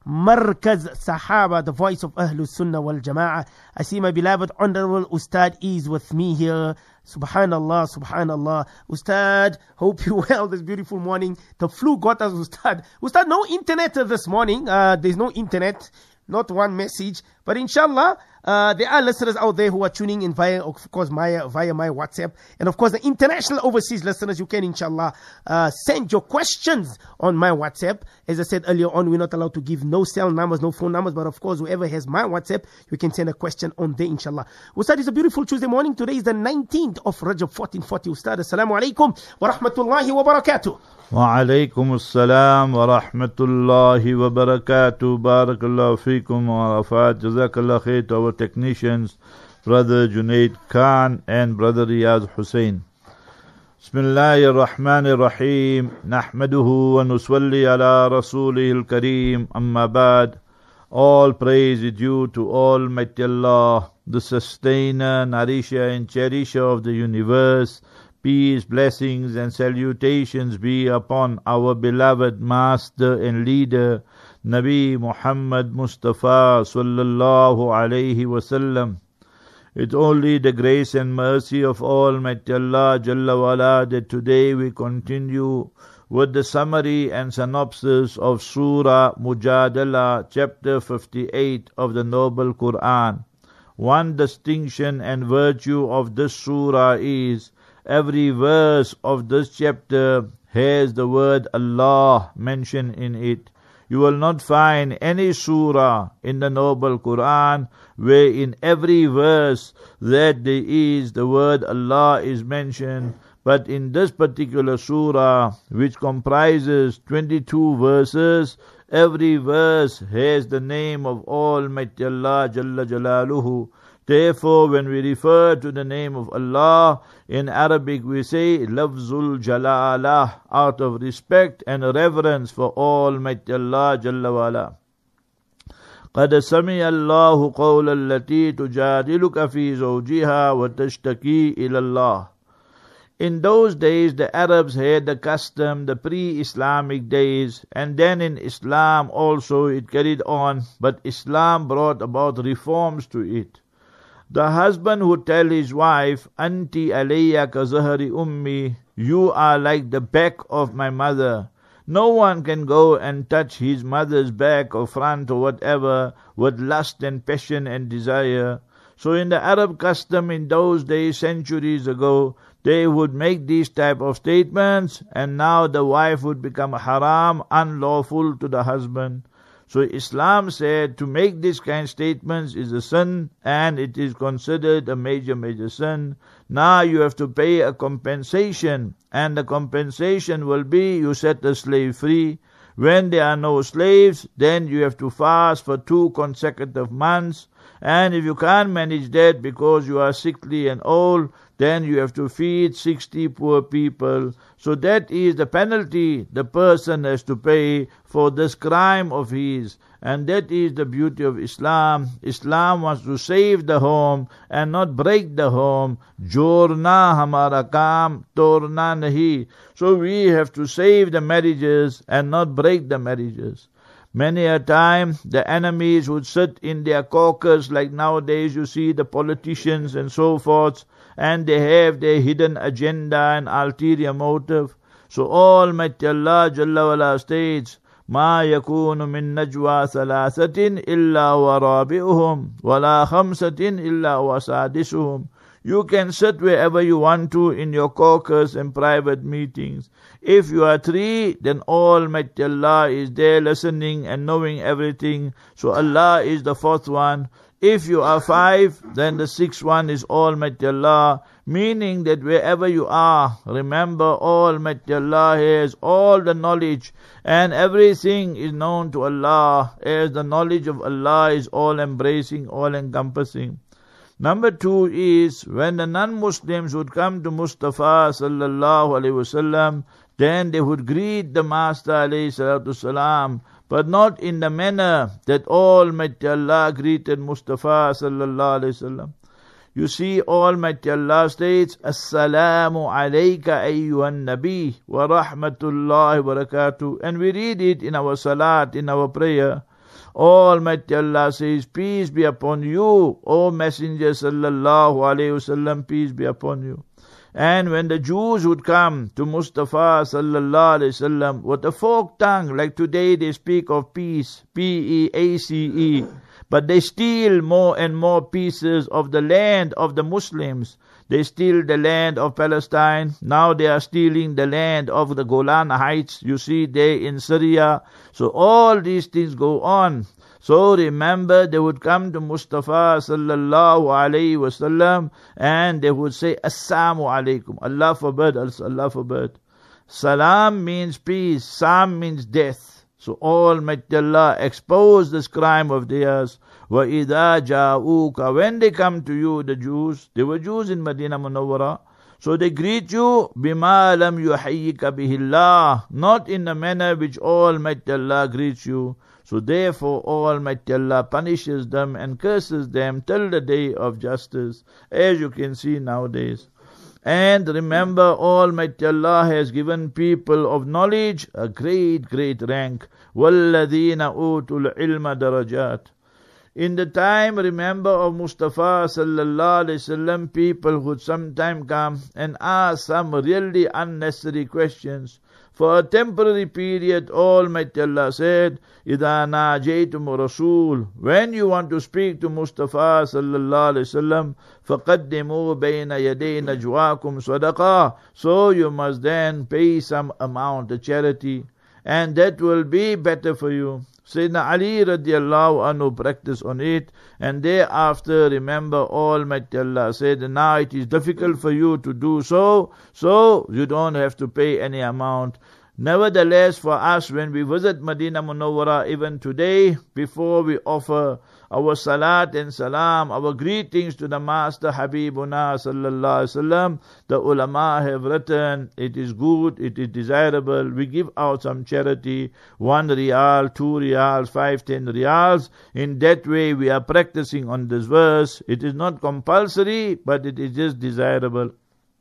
Markaz Sahaba, the voice of Ahlus Sunnah wal Jama'ah. I see my beloved Honorable Ustad is with me here. Subhanallah, Subhanallah. Ustad, hope you well this beautiful morning. The flu got us, Ustad. Ustad, no internet this morning. There's no internet, not one message. But inshallah, there are listeners out there who are tuning in via, of course, via my WhatsApp. And of course, the international overseas listeners, you can inshallah send your questions on my WhatsApp. As I said earlier on, we're not allowed to give no cell numbers, no phone numbers. But of course, whoever has my WhatsApp, you can send a question on there, inshallah. Ustad, it's a beautiful Tuesday morning. Today is the 19th of Rajab 1440. Ustad, assalamu alaikum wa rahmatullahi wa barakatuh. Wa alaikum assalam wa rahmatullahi wa barakatuh. Barakallahu feekum wa rafat. Jazakallah khair to our technicians, Brother Junaid Khan and Brother Riyaz Hussain. Bismillahir Rahmanir Rahim. Nahmaduhu wa nuswalli ala rasulihil kareem. Amma ba'd. All praise is due to Almighty Allah, the sustainer, nourisher and cherisher of the universe. Peace, blessings and salutations be upon our beloved master and leader, Nabi Muhammad Mustafa sallallahu alayhi wasallam. It's only the grace and mercy of Almighty Allah Jalla wala that today we continue with the summary and synopsis of Surah Mujadala, chapter 58 of the Noble Quran. One distinction and virtue of this surah is every verse of this chapter has the word Allah mentioned in it. You will not find any surah in the Noble Quran where in every verse that there is the word Allah is mentioned. But in this particular surah, which comprises 22 verses, every verse has the name of Almighty Allah Jalla Jalaluhu. Therefore, when we refer to the name of Allah, in Arabic we say Lafzul Jalalah, out of respect and reverence for Almighty Allah Jalla wala. قد سمع الله قول التي تجادلك في زوجها وتشتكي إلى الله. In those days the Arabs had the custom, the pre-Islamic days, and then in Islam also it carried on, but Islam brought about reforms to it. The husband would tell his wife, Anti alayya ka zahari ummi, you are like the back of my mother. No one can go and touch his mother's back or front or whatever with lust and passion and desire. So in the Arab custom in those days, centuries ago, they would make these type of statements, and now the wife would become haram, unlawful to the husband. So Islam said to make this kind of statements is a sin, and it is considered a major sin. Now you have to pay a compensation, and the compensation will be you set the slave free. When there are no slaves, then you have to fast for 2 consecutive months. And if you can't manage that because you are sickly and old, then you have to feed 60 poor people. So that is the penalty the person has to pay for this crime of his. And that is the beauty of Islam. Islam wants to save the home and not break the home. Jorna hamara kaam, torna nahi. So we have to save the marriages and not break the marriages. Many a time the enemies would sit in their caucus, like nowadays you see the politicians and so forth, and they have their hidden agenda and ulterior motive. So Almighty Allah Jalla wala states, ما يكون من نجوى ثلاثة إلا ورابعهم ولا خمسة إلا وسادسهم. You can sit wherever you want to in your caucus and private meetings. If you are 3, then Almighty Allah is there listening and knowing everything. So Allah is the 4th one. If you are 5, then the 6th one is Almighty Allah. Meaning that wherever you are, remember Almighty Allah has all the knowledge and everything is known to Allah, as the knowledge of Allah is all embracing, all encompassing. Number 2 is when the non-Muslims would come to Mustafa sallallahu alaihi wasallam, then they would greet the Master alayhi salatu salam, but not in the manner that Almighty Allah greeted Mustafa sallallahu alaihi wasallam. You see, Almighty Allah states, Assalamu alayka ayyuhan nabi wa rahmatullahi wa barakatuh. And we read it in our salat, in our prayer. Almighty Allah says, peace be upon you, O Messenger sallallahu alayhi wasallam, peace be upon you. And when the Jews would come to Mustafa sallallahu alayhi wasallam with a forked tongue, like today they speak of peace, P-E-A-C-E, but they steal more and more pieces of the land of the Muslims. They steal the land of Palestine. Now they are stealing the land of the Golan Heights. You see there in Syria. So all these things go on. So remember, they would come to Mustafa sallallahu alayhi wasallam and they would say, Assalamu alaikum. Allah forbid, Allah forbid. Salam means peace. Sam means death. So Almighty Allah exposed this crime of theirs. وَإِذَا جَاءُوكَ, when they come to you, the Jews, they were Jews in Medina Munawwara, so they greet you, بِمَا لَمْ يُحَيِّكَ بِهِ اللَّهِ, not in the manner which Almighty Allah greets you. So therefore Almighty Allah punishes them and curses them till the day of justice, as you can see nowadays. And remember, Almighty Allah has given people of knowledge a great, great rank. وَالَّذِينَ أُوتُوا الْعِلْمَ دَرَجَاتٍ. In the time, remember, of Mustafa sallallahu alayhi wasallam, people would sometime come and ask some really unnecessary questions. For a temporary period, Almighty Allah said, إِذَا نَاجَيْتُمُ رَسُولٌ, when you want to speak to Mustafa sallallahu alayhi wasallam, فَقَدِّمُوا بَيْنَ يَدَيْ نَجْوَاكُمْ صَدَقَةً, so you must then pay some amount, a charity, and that will be better for you. Sayyidina Ali radiallahu anhu practiced on it, and thereafter, remember, Almighty Allah said, now it is difficult for you to do so you don't have to pay any amount. Nevertheless, for us, when we visit Medina Munawwara, even today, before we offer our salat and salam, our greetings to the Master Habibuna sallallahu alaihi wasallam, the ulama have written, it is good, it is desirable, we give out some charity, 1 riyal, 2 riyals, 5, 10 riyals. In that way we are practicing on this verse. It is not compulsory, but it is just desirable.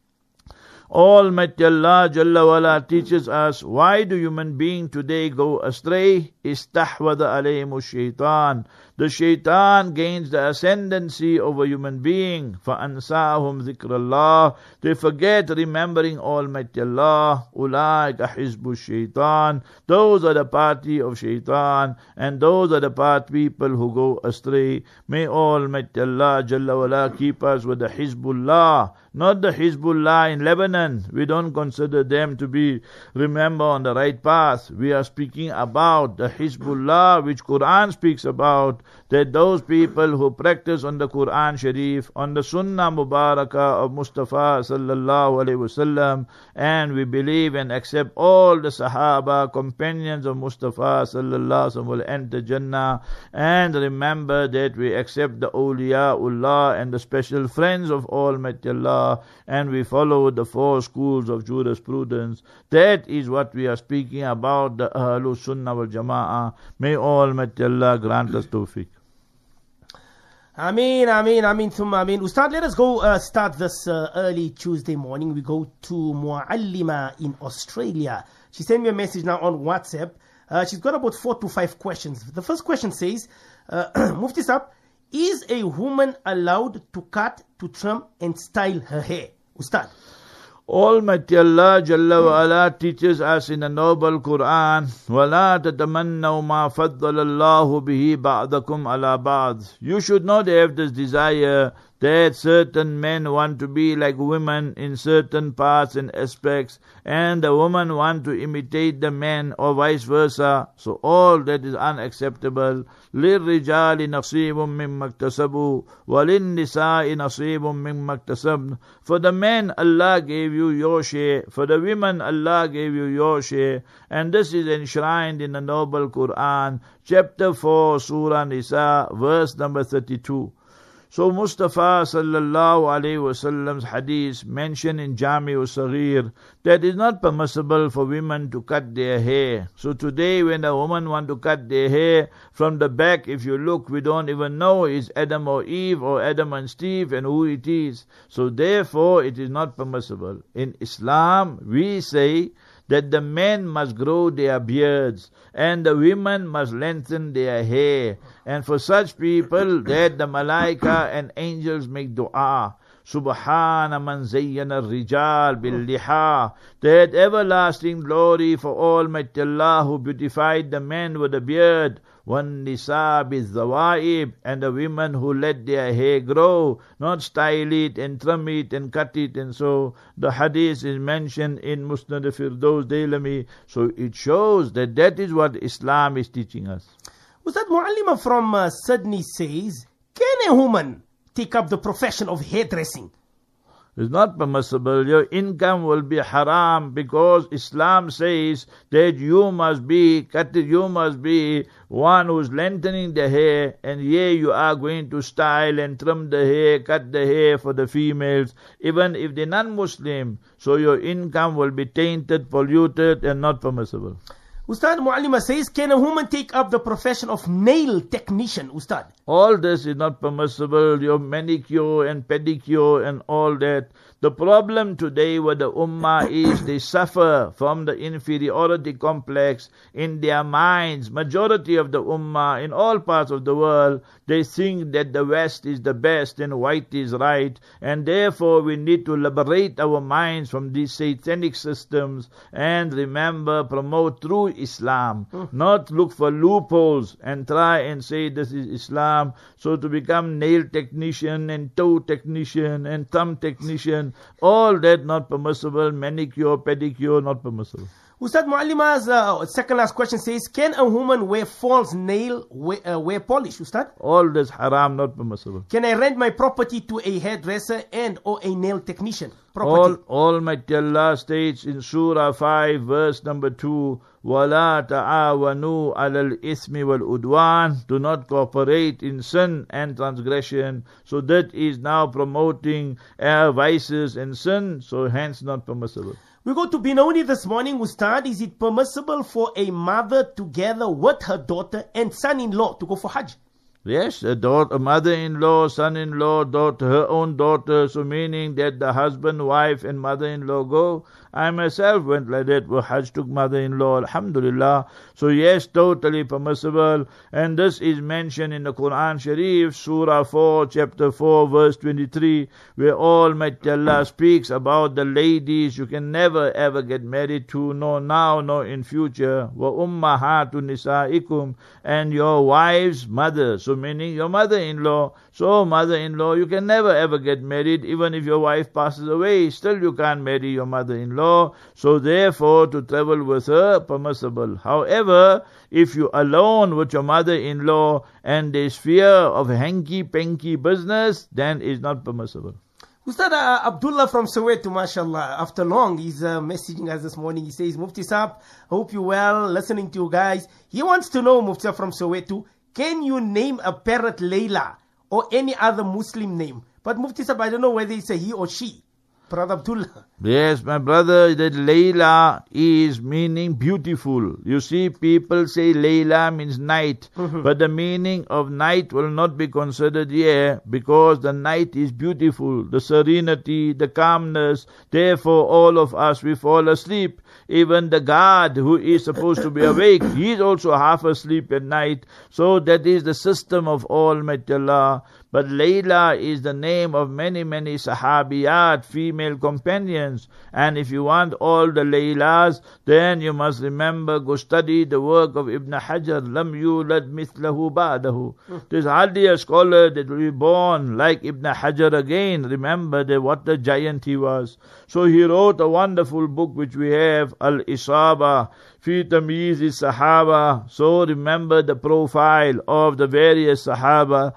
Almighty Allah Jalla wala teaches us, why do human beings today go astray? Istahwada alayhimu shaitan. The shaitan gains the ascendancy over human being. فَأَنْسَاهُمْ ذِكْرَ اللَّهِ. They forget remembering Almighty Allah. أُولَٰئِكَ حِزْبُ الشَّيْطَانِ. Those are the party of shaitan, and those are the people who go astray. May Almighty Allah Jalla wala keep us with the Hizbullah, not the Hizbullah in Lebanon. We don't consider them to be, remember, on the right path. We are speaking about the Hizbullah which Quran speaks about, that those people who practice on the Quran Sharif, on the Sunnah Mubarakah of Mustafa sallallahu alaihi wasallam, and we believe and accept all the Sahaba, companions of Mustafa sallallahu alaihi wasallam will enter Jannah. And remember that we accept the Awliyaullah and the special friends of Almighty Allah, and we follow the 4 schools of jurisprudence. That is what we are speaking about, the Ahlul Sunnah wal Jama'ah. May Almighty Allah grant us tawfiq. Ameen, Ameen, Ameen, Thumma Ameen. Ustad, let us go start this early Tuesday morning. We go to Muallima in Australia. She sent me a message now on WhatsApp. She's got about 4 to 5 questions. The first question says, Mufti Sahab, is a woman allowed to cut, to trim and style her hair? Ustad. Almighty Allah Jalla wa ala teaches us in the noble Quran, وَلَا تَتَمَنَّوْا مَا فَضَّلَ اللَّهُ بِهِ بَعْضَكُمْ عَلَى بَعْضٍ. You should not have this desire that certain men want to be like women in certain parts and aspects, and the woman want to imitate the men, or vice versa. So all that is unacceptable. لِلرِّجَالِ نَصِيبٌ مِّمَّا اكْتَسَبُوا وَلِلنِّسَاءِ نَصِيبٌ مِّمَّا اكْتَسَبْنَ. For the men, Allah gave you your share. For the women, Allah gave you your share. And this is enshrined in the noble Quran, chapter 4, Surah Nisa, verse number 32. So Mustafa sallallahu alayhi wasallam's hadith mentioned in Jami' al-Saghir that it is not permissible for women to cut their hair. So today when a woman want to cut their hair from the back, if you look, we don't even know is Adam or Eve or Adam and Steve and who it is. So therefore it is not permissible. In Islam we say that the men must grow their beards and the women must lengthen their hair. And for such people that the malaika and angels make dua. Subhana man zayyana al-rijal bil-liha. That everlasting glory for Almighty Allah who beautified the men with a beard. One nisa bil-zawaib, and the women who let their hair grow, not style it and trim it and cut it. And so the hadith is mentioned in Musnad Firdaus Dailami. So it shows that that is what Islam is teaching us. Ustad Muallima from Sydney says, can a woman take up the profession of hairdressing? It's not permissible. Your income will be haram because Islam says that you must be one who's lengthening the hair, and here you are going to style and trim the hair, cut the hair for the females, even if they're non-Muslim. So your income will be tainted, polluted, and not permissible. Ustad Muallima says, can a woman take up the profession of nail technician, Ustad? All this is not permissible. Your manicure and pedicure and all that. The problem today with the ummah is they suffer from the inferiority complex in their minds. Majority of the ummah in all parts of the world, they think that the West is the best and white is right, and therefore we need to liberate our minds from these satanic systems and remember, promote true Islam, not look for loopholes and try and say this is Islam. So to become nail technician and toe technician and thumb technician, all that not permissible. Manicure, pedicure, not permissible. Ustad Muallima's second last question says, can a woman wear false nail, wear polish, Ustad? All this haram, not permissible. Can I rent my property to a hairdresser and or a nail technician? Property. Almighty Allah states in Surah 5 verse number 2, وَلَا تَعَاوَنُوا عَلَى الْإِثْمِ وَالْعُدْوَانِ. Do not cooperate in sin and transgression. So that is now promoting vices and sin, so hence not permissible. We go to Benoni this morning, Ustad. Is it permissible for a mother together with her daughter and son-in-law to go for Hajj? Yes, a mother-in-law, son-in-law, daughter, her own daughter, so meaning that the husband, wife and mother-in-law go. I myself went like that, where Hajj took mother-in-law, alhamdulillah. So yes, totally permissible. And this is mentioned in the Quran Sharif, Surah 4, chapter 4, verse 23, where Almighty Allah speaks about the ladies you can never ever get married to, no now, no in future. Wa ummahatu nisaikum, and your wife's mother. So meaning your mother-in-law. So mother-in-law, you can never ever get married. Even if your wife passes away, still you can't marry your mother-in-law. So therefore, to travel with her, permissible. However, if you alone with your mother-in-law and there's fear of hanky-panky business, then it's not permissible. Ustad Abdullah from Soweto, mashallah, after long, he's messaging us this morning. He says, Mufti Saab, hope you're well, listening to you guys. He wants to know, Mufti Saab from Soweto, can you name a parrot Layla or any other Muslim name? But Mufti Saab, I don't know whether it's a he or she. Brother Abdullah. Yes, my brother, that Layla is meaning beautiful. You see, people say Layla means night, but the meaning of night will not be considered here because the night is beautiful, the serenity, the calmness. Therefore, all of us, we fall asleep. Even the guard who is supposed to be awake, he is also half asleep at night. So that is the system of Almighty Allah. But Layla is the name of many, many sahabiyat, female companions. And if you want all the Laylas, then you must remember, go study the work of Ibn Hajar. Lam yulad mithlahu ba'dahu. There's hardly a scholar that will be born like Ibn Hajar again. Remember that what a giant he was. So he wrote a wonderful book which we have, Al-Isaba fi Tamyiz Sahaba. So remember the profile of the various Sahaba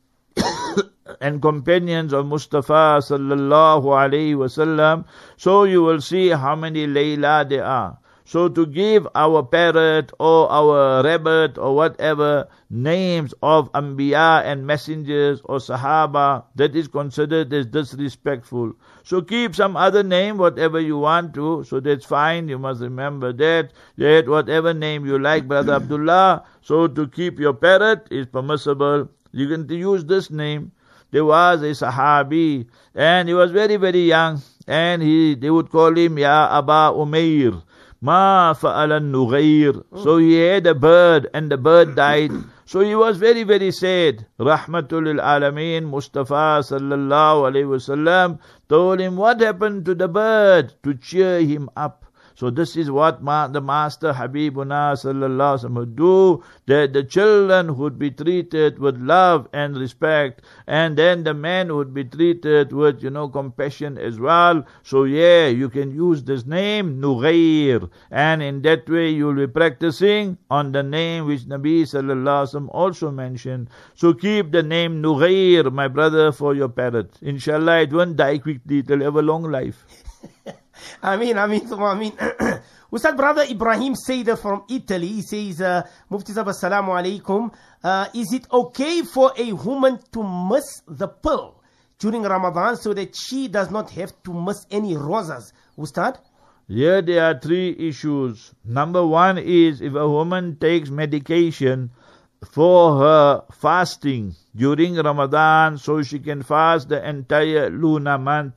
and companions of Mustafa sallallahu alaihi wasallam. So you will see how many Layla there are. So to give our parrot or our rabbit or whatever names of Anbiya and messengers or Sahaba, that is considered as disrespectful. So keep some other name, whatever you want to, so that's fine. You must remember that whatever name you like, Brother Abdullah, so to keep your parrot is permissible. You can use this name. There was a Sahabi, and he was very, very young, and they would call him Ya Aba Umair, Ma fa'ala nughayr. So he had a bird and the bird died. So he was very, very sad. Rahmatul lil Alameen Mustafa sallallahu alayhi wasallam told him what happened to the bird to cheer him up. So this is what the Master Habibuna sallallahu alaihi wasallam would do, that the children would be treated with love and respect, and then the men would be treated with, compassion as well. So yeah, you can use this name, Nughayr, and in that way you will be practicing on the name which Nabi sallallahu alaihi wasallam also mentioned. So keep the name Nughayr, my brother, for your parrot. Inshallah, it won't die quickly, it will have a long life. Ameen. Ustad, brother Ibrahim Seyder from Italy, he says, Mufti Sahib, assalamu alaikum. Is it okay for a woman to miss the pill during Ramadan so that she does not have to miss any rosas? Ustad? Here there are three issues. Number one is if a woman takes medication for her fasting during Ramadan so she can fast the entire lunar month,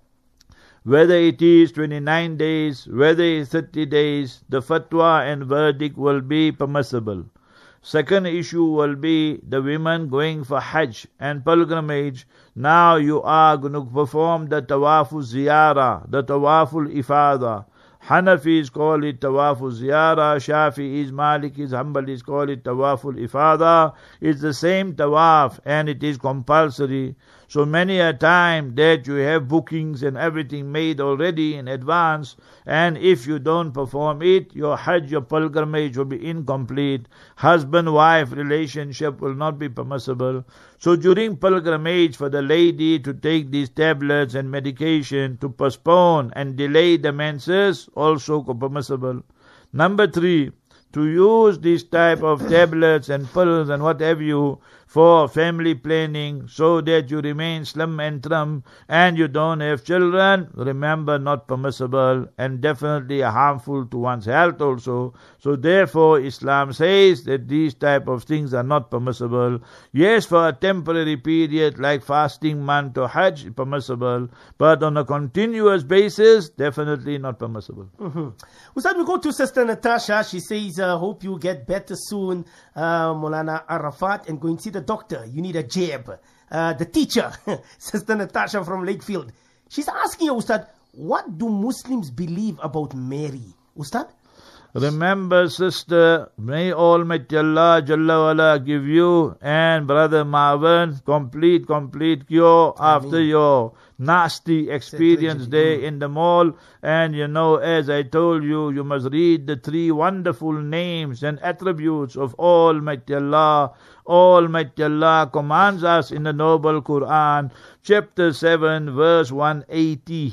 whether it is 29 days, whether it is 30 days, the fatwa and verdict will be permissible. Second issue will be the women going for Hajj and pilgrimage. Now you are going to perform the Tawaful Ziyarah, the Tawaful Ifada. Hanafis call it Tawaful Ziyarah, Shafi'is, Malikis, Hanbalis call it Tawaful Ifada. It's the same Tawaf and it is compulsory. So many a time that you have bookings and everything made already in advance, and if you don't perform it, your Hajj, your pilgrimage will be incomplete. Husband-wife relationship will not be permissible. So during pilgrimage, for the lady to take these tablets and medication to postpone and delay the menses, also permissible. Number 3, to use this type of tablets and pills and what have you for family planning so that you remain slim and trim and you don't have children, remember, not permissible and definitely harmful to one's health also. So therefore Islam says that these type of things are not permissible. Yes, for a temporary period like fasting month or Hajj, permissible, but on a continuous basis, definitely not permissible. Ustad, we go to Sister Natasha. She says, hope you get better soon, Maulana Arafat, and go and see the doctor. You need a jab. The teacher, Sister Natasha from Lakefield, she's asking you, Ustad, what do Muslims believe about Mary? Ustad? Remember, sister, may Almighty Allah Jalla wala give you and Brother Marvin complete cure after your nasty experience there in the mall. And as I told you, you must read the 3 wonderful names and attributes of Almighty Allah. Almighty Allah commands us in the noble Quran, chapter 7, verse 180,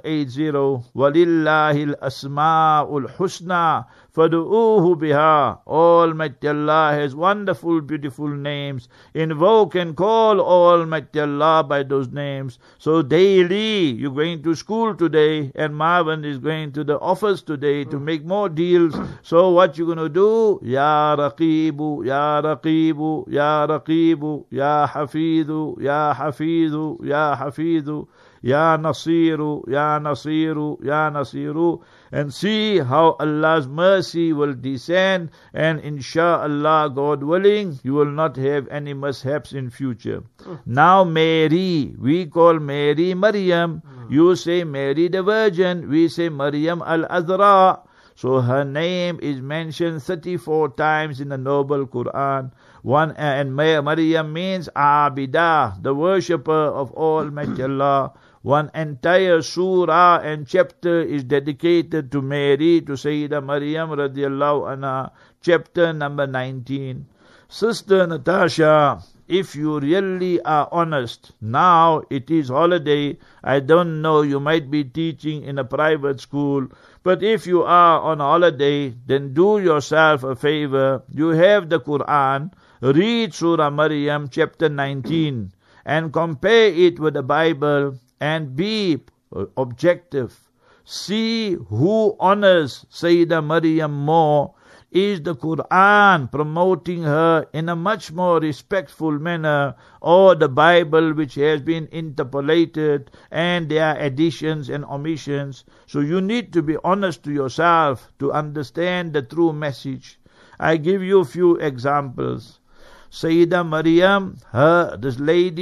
وَلِلَّهِ الْأَسْمَاءُ الْحُسْنَى فَدُعُوهُ بِهَا. Almighty Allah has wonderful, beautiful names. Invoke and call Almighty Allah by those names. So daily, you're going to school today, and Marvin is going to the office today to make more deals. So what you going to do? Ya Raqibu, Ya Raqibu, Ya Raqibu, Ya Hafidhu, Ya Hafidhu, Ya Hafidhu, Ya Nasiru, Ya Nasiru, Ya Nasiru, and see how Allah's mercy will descend, and inshallah, God willing, you will not have any mishaps in future. Now Mary, we call Mary Maryam. You say Mary the Virgin, we say Maryam al-Azra. So her name is mentioned 34 times in the noble Quran. And Maryam means Abidah, the worshipper of Almighty Allah. One entire surah and chapter is dedicated to Mary, to Sayyidah Maryam radiallahu anha, chapter number 19. Sister Natasha, if you really are honest, now it is holiday. I don't know, you might be teaching in a private school, but if you are on holiday, then do yourself a favor. You have the Quran, read Surah Maryam chapter 19 and compare it with the Bible and be objective. See who honors Sayyidah Maryam more. is the Quran promoting her in a much more respectful manner, or the Bible which has been interpolated and there are additions and omissions. So you need to be honest to yourself to understand the true message. I give you a few examples. Sayyidah Maryam, this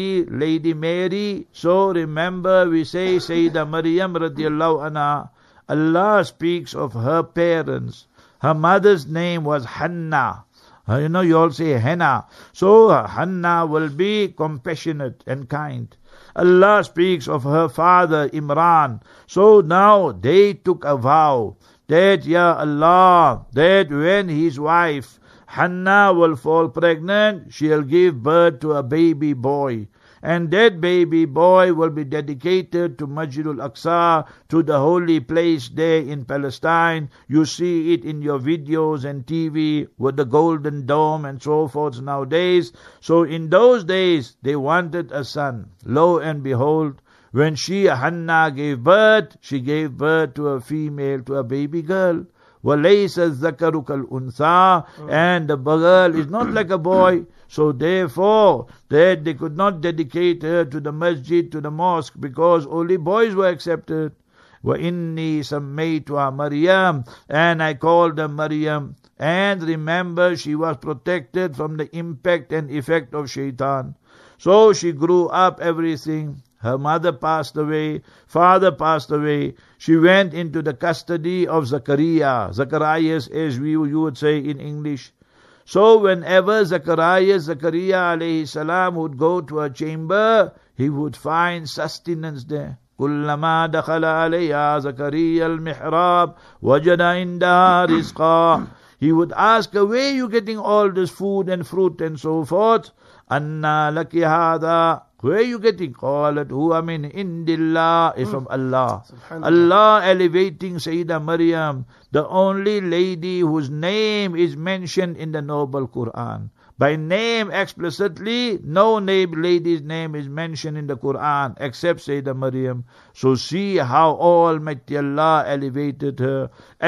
Lady Mary. So remember, we say Sayyidah Maryam radiallahu anha, Allah speaks of her parents. Her mother's name was Hannah. You all say Hannah. So Hannah will be compassionate and kind. Allah speaks of her father Imran. So now they took a vow that, Ya Allah, that when his wife Hannah will fall pregnant, she'll give birth to a baby boy. And that baby boy will be dedicated to Masjid al-Aqsa, to the holy place there in Palestine. You see it in your videos and TV with the golden dome and so forth nowadays. So in those days, they wanted a son. Lo and behold, when Hannah gave birth, she gave birth to a female, to a baby girl. وَلَيْسَ الذَّكَرُ كَالْأُنْثَى, and the girl is not like a boy. So therefore, that they could not dedicate her to the masjid, to the mosque, because only boys were accepted. وَإِنِّي سَمَّيْتُهَا Maryam, and I called her Maryam. And remember, she was protected from the impact and effect of shaitan. So she grew up everything. Her mother passed away, father passed away. She went into the custody of Zacharias, as you would say in English. So whenever Zachariah alayhi salam would go to a chamber, he would find sustenance there. كُلَّمَا دَخَلَ عَلَيْهَا زَكَرِيَّا الْمِحْرَابِ وَجَدَ عِنْدَهَا رِزْقًا. He would ask her, where are you getting all this food and fruit and so forth? أَنَّا لَكِ هَذَا, where are you getting? قَالَتْ هُوَ مِنْ عِنْدِ اللَّهِ, is from Allah. Allah elevating Sayyidah Maryam, the only lady whose name is mentioned in the Noble Quran. By name explicitly, no lady's name is mentioned in the Quran except Sayyidah Maryam. So see how Almighty Allah elevated her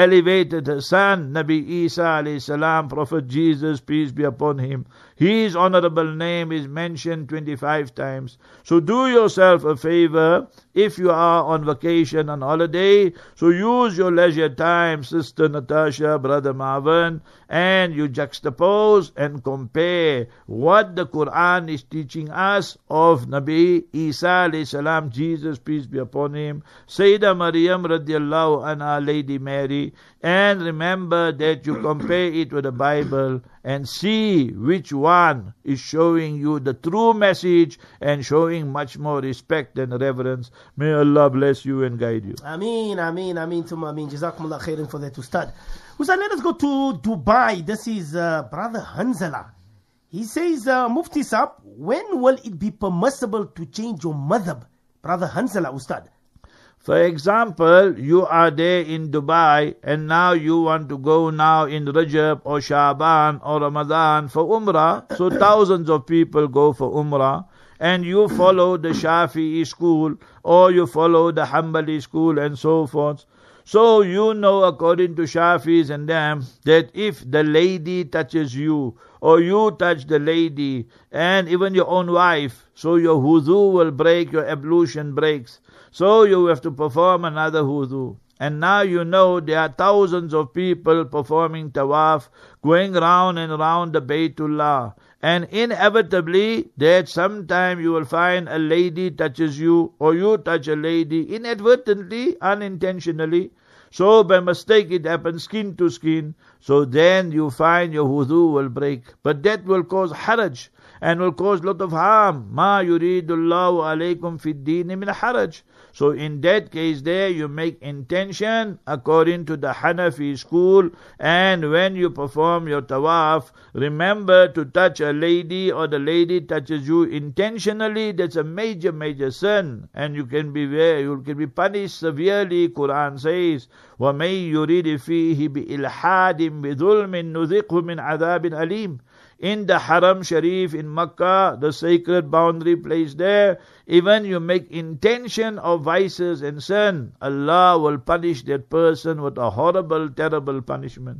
son, Nabi Isa alayhi salam, Prophet Jesus, peace be upon him. His honorable name is mentioned 25 times. So do yourself a favor, if you are on vacation, on holiday, so use your leisure time, Sister Natasha, Brother Marvin, and you juxtapose and compare what the Quran is teaching us of Nabi Isa alayhi salam, Jesus, peace be upon him, Sayyidah Maryam radiallahu anha, Lady Mary, and remember that you compare it with the Bible and see which one is showing you the true message and showing much more respect and reverence. May Allah bless you and guide you. Ameen, ameen, ameen, thumma ameen. Jazakumullah khairan for that, Ustad. Ustad, let us go to Dubai. This is Brother Hanzala. He says, Mufti Sahib, when will it be permissible to change your madhab? Brother Hanzala, Ustad. For example, you are there in Dubai and now you want to go now in Rajab or Shaban or Ramadan for Umrah. So thousands of people go for Umrah, and you follow the Shafi'i school or you follow the Hanbali school and so forth. So you know, according to Shafis and them, that if the lady touches you or you touch the lady and even your own wife, so your wudu will break, your ablution breaks. So you have to perform another wudu. And now you know there are thousands of people performing tawaf, going round and round the Baytullah. And inevitably, that sometime you will find a lady touches you, or you touch a lady inadvertently, unintentionally. So by mistake it happens skin to skin. So then you find your wudu will break. But that will cause haraj and will cause lot of harm. Ma yuridullahu alaykum fid deen min haraj. So in that case there you make intention according to the Hanafi school, and when you perform your tawaf, remember to touch a lady or the lady touches you intentionally. That's a major sin, and you can be punished severely. Quran says, وَمَن يُرِدْ فِيهِ بِإِلْحَادٍ بِظُلْمٍ نُذِقْهُ مِنْ عَذَابٍ أَلِيمٍ. In the Haram Sharif in Makkah, the sacred boundary place there, even you make intention of vices and sin, Allah will punish that person with a horrible, terrible punishment.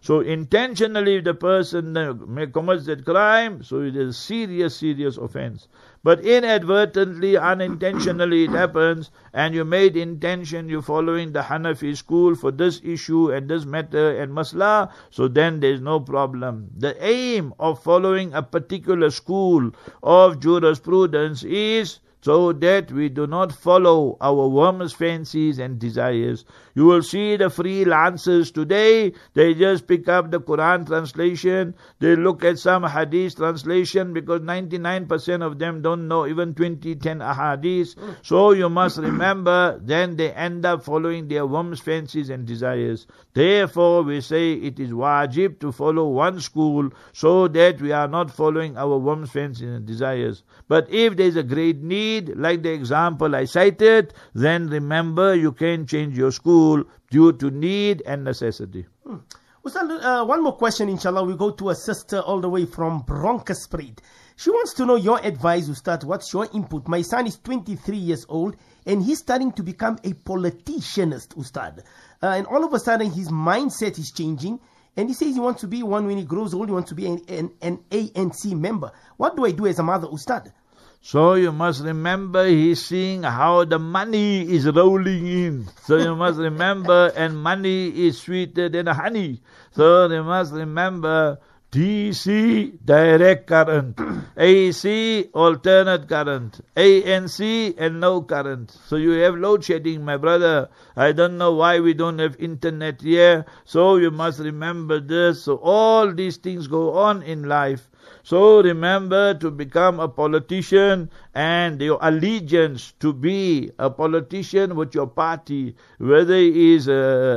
So intentionally if the person commits that crime, so it is a serious offense. But inadvertently, unintentionally it happens, and you made intention, you're following the Hanafi school for this issue and this matter and masla, so then there's no problem. The aim of following a particular school of jurisprudence is so that we do not follow our warmest fancies and desires. You will see the freelancers today, they just pick up the Quran translation, they look at some hadith translation, because 99% of them don't know even 10 ahadith. So you must remember, then they end up following their warmest fancies and desires. Therefore we say it is wajib to follow one school, so that we are not following our warmest fancies and desires. But if there is a great need, like the example I cited, then remember you can change your school due to need and necessity. Ustad, one more question, inshallah. We go to a sister all the way from Bronkhorstspruit. She wants to know your advice, Ustad. What's your input? My son is 23 years old and he's starting to become a politicianist, Ustad. And all of a sudden his mindset is changing. And he says he wants to be one when he grows old. He wants to be an ANC member. What do I do as a mother, Ustad? So you must remember, he's seeing how the money is rolling in. So you must remember, and money is sweeter than honey. So you must remember, DC, direct current. AC, alternate current. ANC, and no current. So you have load shedding, my brother. I don't know why we don't have internet here. So you must remember this. So all these things go on in life. So remember to become a politician, and your allegiance to be a politician with your party, whether it is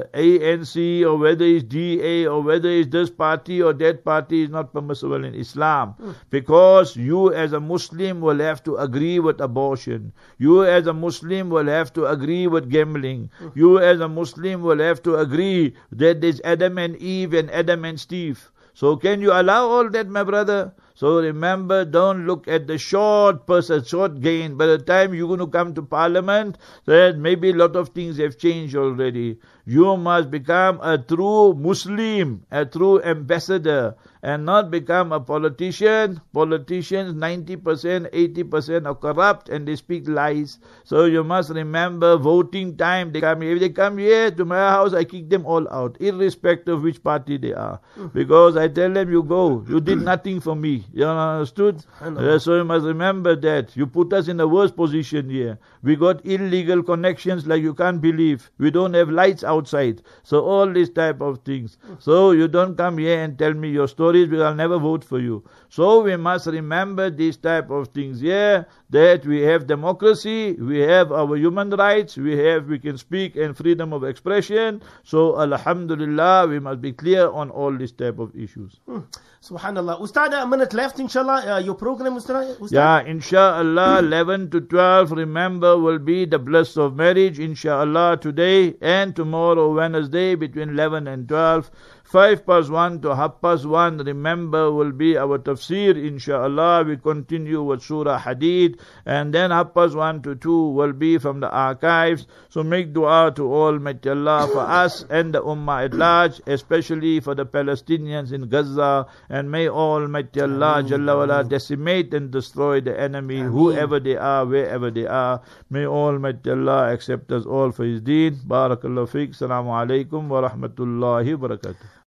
ANC or whether it's DA or whether it's this party or that party, is not permissible in Islam. Because you as a Muslim will have to agree with abortion. You as a Muslim will have to agree with gambling. You as a Muslim will have to agree that there's Adam and Eve and Adam and Steve. So can you allow all that, my brother? So remember, don't look at the short gain. By the time you're going to come to parliament, then maybe a lot of things have changed already. You must become a true Muslim, a true ambassador, and not become a politician. Politicians, 90%, 80% are corrupt and they speak lies. So you must remember, voting time, they come here. If they come here to my house, I kick them all out, irrespective of which party they are. Because I tell them, you go, you did nothing for me. You understood? So you must remember that. You put us in a worse position here. We got illegal connections like you can't believe. We don't have lights outside. So all these type of things. So you don't come here and tell me your stories, because I'll never vote for you. So we must remember these type of things here, that we have democracy, we have our human rights, we can speak and freedom of expression. So alhamdulillah, we must be clear on all these type of issues. Subhanallah. Ustad, a minute left, inshallah. Your program, Ustad? Yeah, inshallah, 11 to 12, remember, will be the bliss of marriage, inshallah, today and tomorrow, Wednesday, between 11 and 12. 1:05 to 1:30, remember, will be our tafsir, inshallah. We continue with Surah Hadid, and then 1:30 to 2 will be from the archives. So make dua to Almighty Allah for us and the Ummah at large, especially for the Palestinians in Gaza, and may Almighty Allah Jalla wala decimate and destroy the enemy, whoever they are, wherever they are. May Almighty Allah accept us all for His deen. Barakallahu feek. Assalamu alaikum wa rahmatullahi wa barakatuh.